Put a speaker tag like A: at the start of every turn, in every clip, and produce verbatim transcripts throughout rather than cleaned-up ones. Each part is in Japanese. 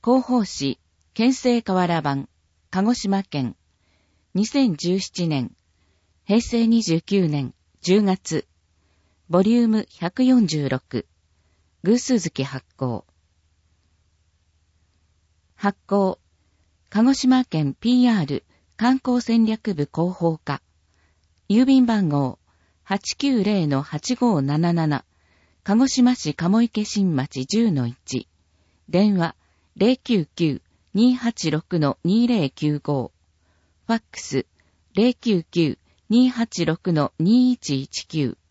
A: 広報誌、県政河原版、鹿児島県、にせんじゅうななねん、へいせいにじゅうきゅうねんじゅうがつ、ボリュームひゃくよんじゅうろく、偶数月発行。発行、鹿児島県 ピーアール 観光戦略部広報課、郵便番号 はちきゅうぜろのはちごーなななな、鹿児島市鴨池新町 じゅうのいち、電話 ゼロきゅうきゅう にーはちろく にーぜろきゅうご、ファックス ゼロきゅうきゅう にーはちろく にーいちいちきゅう。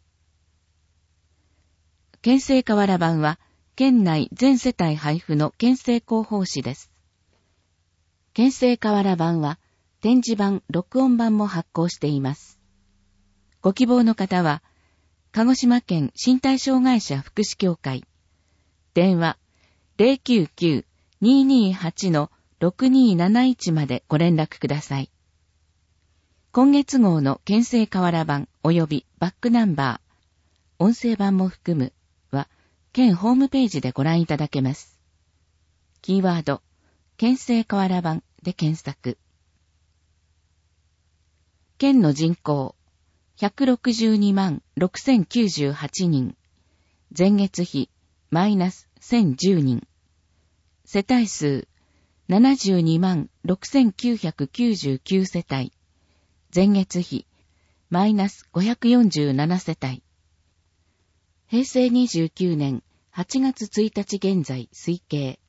A: 県政河原版は、県内全世帯配布の県政広報誌です。県政河原版は、展示版、録音版も発行しています。ご希望の方は、鹿児島県身体障害者福祉協会、電話 ゼロきゅうきゅう にーにーはち ろくにーなないち までご連絡ください。今月号の県政河原版及びバックナンバー、音声版も含むは、県ホームページでご覧いただけます。キーワード、県政河原版で検索。県の人口、ひゃくろくじゅうにまんろくせんきゅうじゅうはちにん。前月比、マイナスせんじゅうにん。世帯数、ななじゅうにまんろくせんきゅうひゃくきゅうじゅうきゅう世帯。前月比、マイナスごひゃくよんじゅうなな世帯。へいせいにじゅうきゅうねんはちがつついたち現在推計。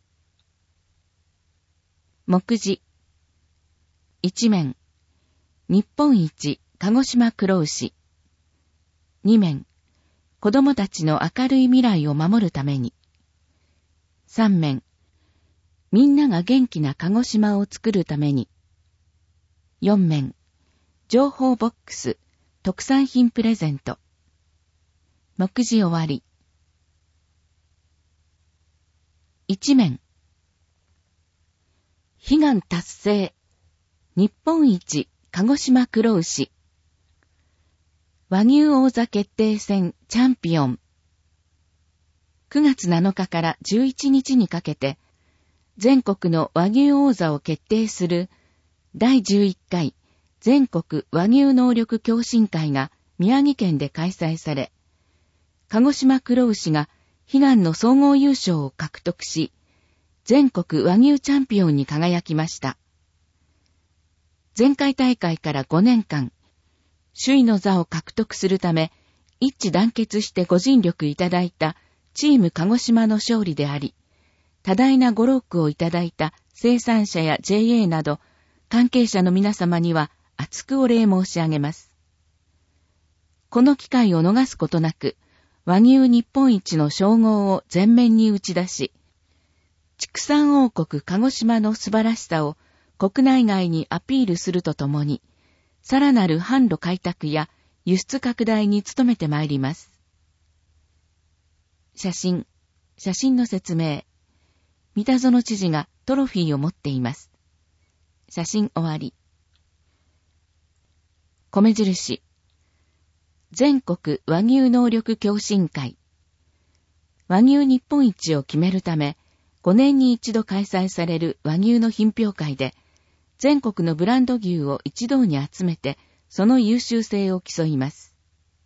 A: 目次。一面。日本一鹿児島黒牛。二面。子供たちの明るい未来を守るために。三面。みんなが元気な鹿児島を作るために。四面。情報ボックス、特産品プレゼント。目次終わり。一面。悲願達成。日本一鹿児島黒牛。和牛王座決定戦チャンピオン。くがつなのかからじゅういちにちにかけて、全国の和牛王座を決定するだいじゅういっかい全国和牛能力共進会が宮城県で開催され、鹿児島黒牛が悲願の総合優勝を獲得し、全国和牛チャンピオンに輝きました。前回大会からごねんかん、首位の座を獲得するため、一致団結してご尽力いただいたチーム鹿児島の勝利であり、多大なご労苦をいただいた生産者や ジェーエー など、関係者の皆様には厚くお礼申し上げます。この機会を逃すことなく、和牛日本一の称号を前面に打ち出し、畜産王国鹿児島の素晴らしさを国内外にアピールするとともに、さらなる販路開拓や輸出拡大に努めてまいります。写真、写真の説明。三田園知事がトロフィーを持っています。写真終わり。米印。全国和牛能力共進会。和牛日本一を決めるため、ごねんに一度開催される和牛の品評会で、全国のブランド牛を一堂に集めて、その優秀性を競います。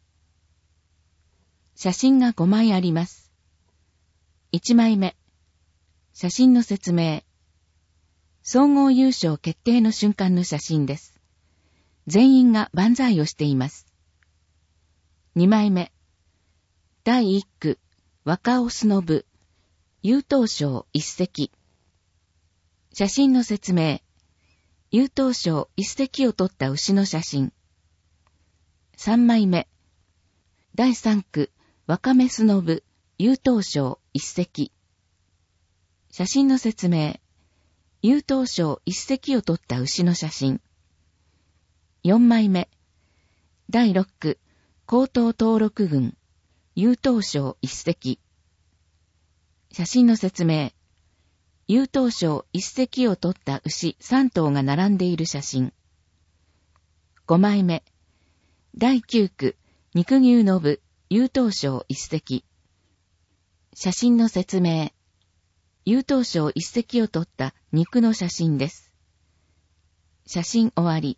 A: 写真がごまいあります。いちまいめ。写真の説明。総合優勝決定の瞬間の写真です。全員が万歳をしています。にまいめ。だいいっく、若オスの部、優等賞一席。写真の説明。優等賞一席を取った牛の写真。さんまいめ。だいさんく、若メスの部、優等賞一席。写真の説明。優等賞一席を取った牛の写真。よんまいめ。だいろっく、高等登録群、優等賞一席。写真の説明。優等賞一席を取った牛さんとうが並んでいる写真。ごまいめ。だいきゅうく、肉牛の部、優等賞一席。写真の説明。 優等賞一席を撮った肉の写真です。写真終わり。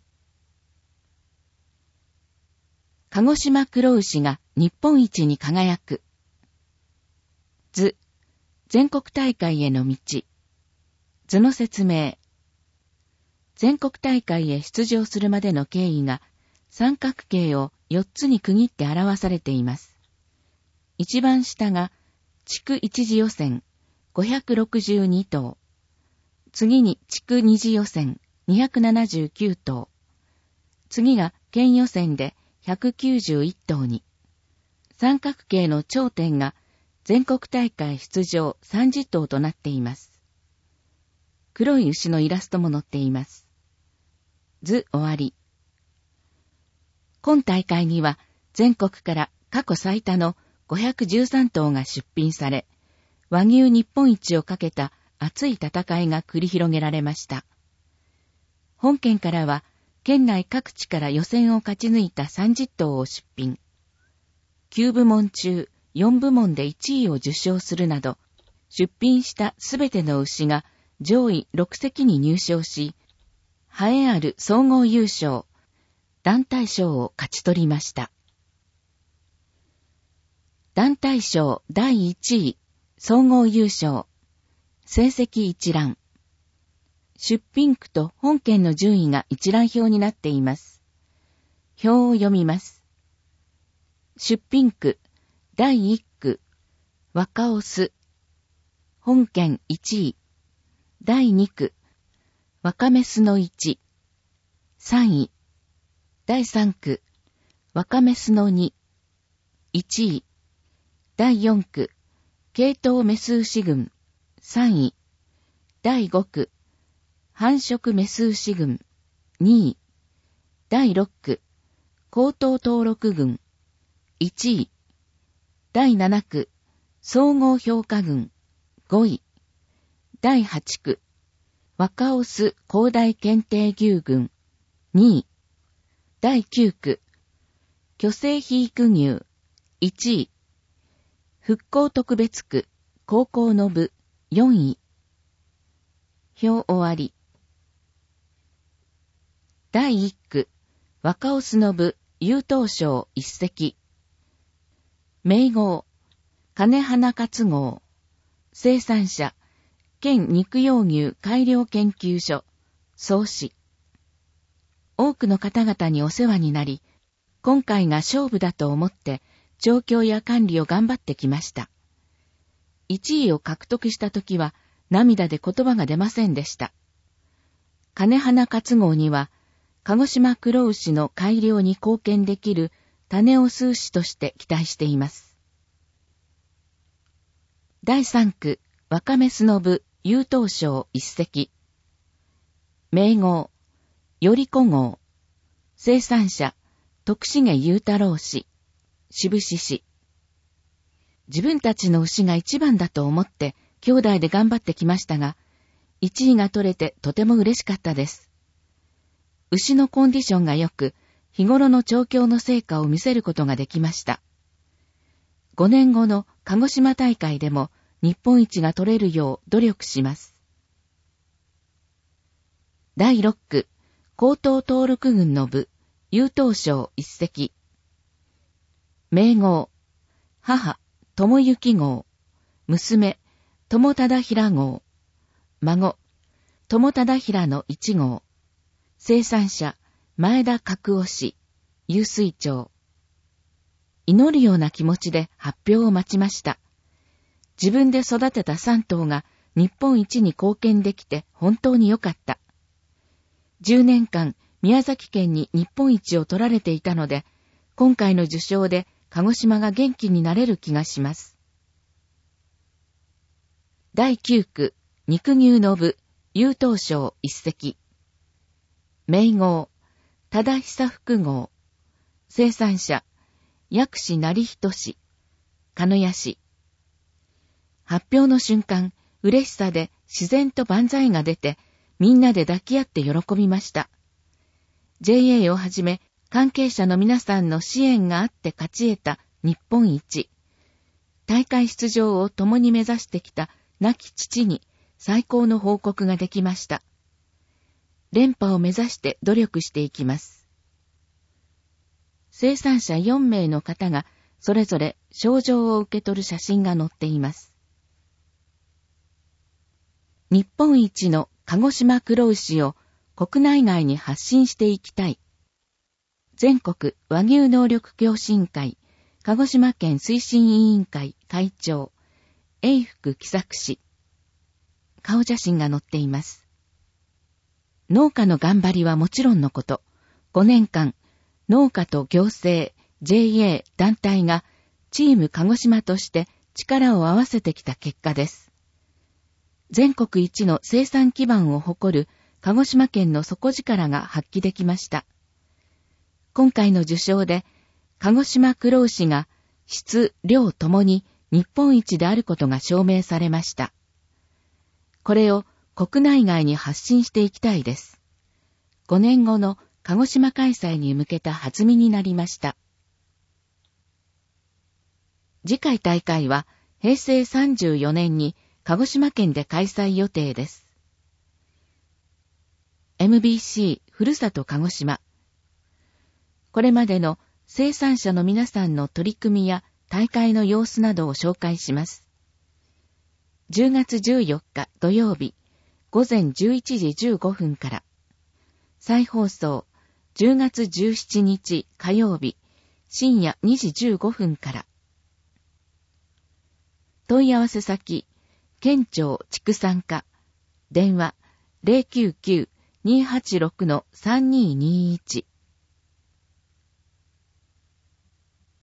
A: 鹿児島黒牛が日本一に輝く。図、全国大会への道。図の説明。全国大会へ出場するまでの経緯が三角形をよっつに区切って表されています。一番下が地区一次予選ごひゃくろくじゅうにとう。次に地区二次予選にひゃくななじゅうきゅうとう。次が県予選でひゃくきゅうじゅういちとうに。三角形の頂点が全国大会出場さんじゅっとうとなっています。黒い牛のイラストも載っています。図終わり。今大会には全国から過去最多のごひゃくじゅうさんとうが出品され、和牛日本一をかけた熱い戦いが繰り広げられました。本県からは県内各地から予選を勝ち抜いたさんじゅっとうを出品。きゅうぶもん中よんぶもんでいちいを受賞するなど、出品したすべての牛が上位ろくせきに入賞し、栄えある総合優勝、団体賞を勝ち取りました。団体賞だいいちい、総合優勝、成績一覧。出品区と本県の順位が一覧表になっています。表を読みます。出品区、だいいっく、若オス。本県いちい。だいにく、若メスのいち。さんい。だいさんく、若メスのに。いちい。だいよんく、系統メス牛群。さんい。だいごく、繁殖メス牛群。にい。だいろっく、高等登録群。いちい。だいななく、総合評価群。ごい。だいはちく、若オス広大検定牛群。にい。だいきゅうく、巨生肥育牛。いちい。復興特別区、高校の部。よんい。表終わり。だいいっく、若オスの部、優等賞一席。名号、金花活号。生産者、県肉用牛改良研究所、創始。多くの方々にお世話になり、今回が勝負だと思って、調教や管理を頑張ってきました。いちいを獲得したときは、涙で言葉が出ませんでした。金花活号には、鹿児島黒牛の改良に貢献できる種オス牛として期待しています。だいさんく、若メスの部、優等賞一席。名号、よりこ号。生産者、徳重雄太郎氏、渋市市。自分たちの牛が一番だと思って、兄弟で頑張ってきましたが、一位が取れてとても嬉しかったです。牛のコンディションが良く、日頃の調教の成果を見せることができました。ごねんごの鹿児島大会でも日本一が取れるよう努力します。だいろっく、高等登録群の部、優等賞一席。名号、母、友幸号。娘、友忠平号。孫、友忠平の一号。生産者、前田角雄氏、湧水町。祈るような気持ちで発表を待ちました。自分で育てたさんとうが日本一に貢献できて本当に良かった。じゅうねんかん宮崎県に日本一を取られていたので、今回の受賞で鹿児島が元気になれる気がします。だいきゅうく、肉牛の部、優等賞一席。名号、忠久複号。生産者、薬師成人氏、鹿屋市。発表の瞬間、嬉しさで自然と万歳が出て、みんなで抱き合って喜びました。ジェイエー をはじめ、関係者の皆さんの支援があって勝ち得た日本一。大会出場を共に目指してきた亡き父に最高の報告ができました。連覇を目指して努力していきます。生産者よんめいの方がそれぞれ賞状を受け取る写真が載っています。日本一の鹿児島黒牛を国内外に発信していきたい。全国和牛能力共進会鹿児島県推進委員会会長永福喜作氏。顔写真が載っています。農家の頑張りはもちろんのこと、ごねんかん農家と行政、ジェーエー 団体がチーム鹿児島として力を合わせてきた結果です。全国一の生産基盤を誇る鹿児島県の底力が発揮できました。今回の受賞で、鹿児島黒牛が質、量ともに日本一であることが証明されました。これを国内外に発信していきたいです。ごねんごの鹿児島開催に向けた弾みになりました。次回大会はへいせいさんじゅうよねんに鹿児島県で開催予定です。エムビーシー ふるさと鹿児島。これまでの生産者の皆さんの取り組みや大会の様子などを紹介します。じゅうがつじゅうよっか土曜日、ごぜんじゅういちじじゅうごふんから。再放送、じゅうがつじゅうしちにち火曜日、深夜にじじゅうごふんから。問い合わせ先、県庁畜産課、電話 ゼロきゅうきゅう にーはちろく さんにーにーいち